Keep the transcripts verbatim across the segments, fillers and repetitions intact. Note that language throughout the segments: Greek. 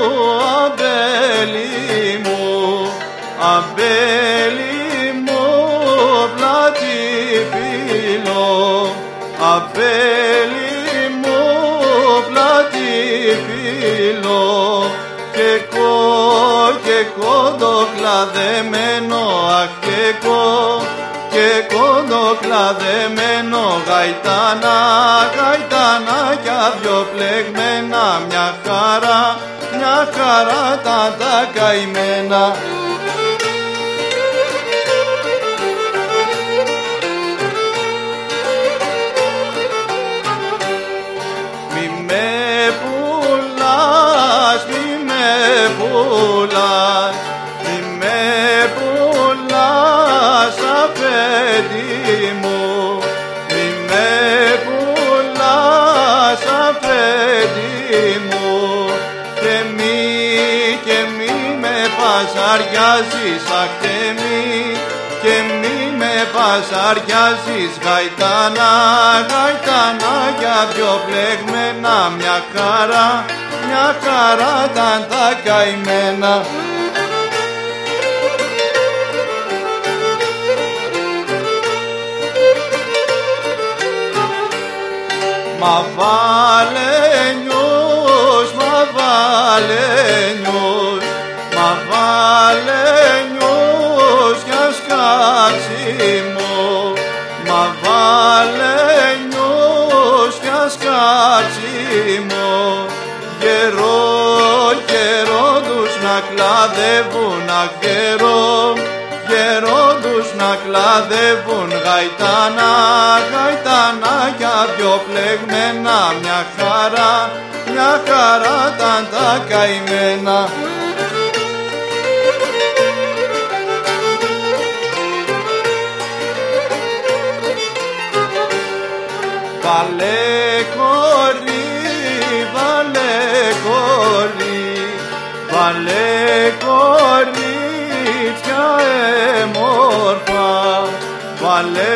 αμπέλι μου, αμπέλι μου, πλάτη φίλο, αμπέλι μου, πλάτη φίλο, και κο, και κοντοκλαδεμένο, αχ και κο, και κοντοκλαδεμένο, γαϊτάνα, γαϊτανάκια δυο πλεγμένα, μια χαρά, μια χαρά τα τα καημένα. Μη με πουλάς, μη με πουλάς, μη με πουλάς αφέντη μου, μη με πουλάς αφέντη μου, και μη, και μη με πασαριάζεις, αχ και μη, και μη με πασαριάζεις, γαϊτάνα, γαϊτανάκια δυο πλεγμένα, μια χαρά, μια χαρά τα τα καημένα. Μα βάλε νιούς, μα βάλε νιούς, μα βάλε νιούς για σκάψιμο, μα βάλε νιούς για σκάψιμο, γερό, γερό τους να κλαδεύουν, αχ γερό, γερό τους να κλαδεύουν, γαϊτάνα, γαϊτανάκια δυο πλεγμένα, μια χαρά, μια χαρά τα τα καημένα. Βάλε κορί, βάλε κορί, βάλε κορίτσια έμορφα, βάλε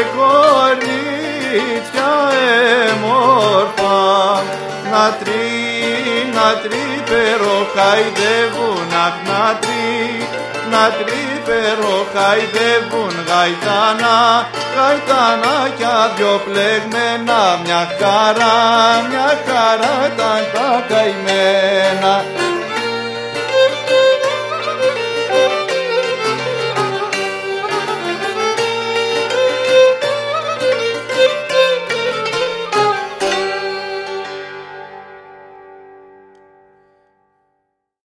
κορίτσια έμορφα, να τρι, να τρίπερο χαϊδεύουν, αχ να τρι, να τρίπερο χαϊδεύουν, γαϊτάνα, γαϊτανάκια δυο πλεγμένα, μια χαρά, μια χαρά τα τα καημένα.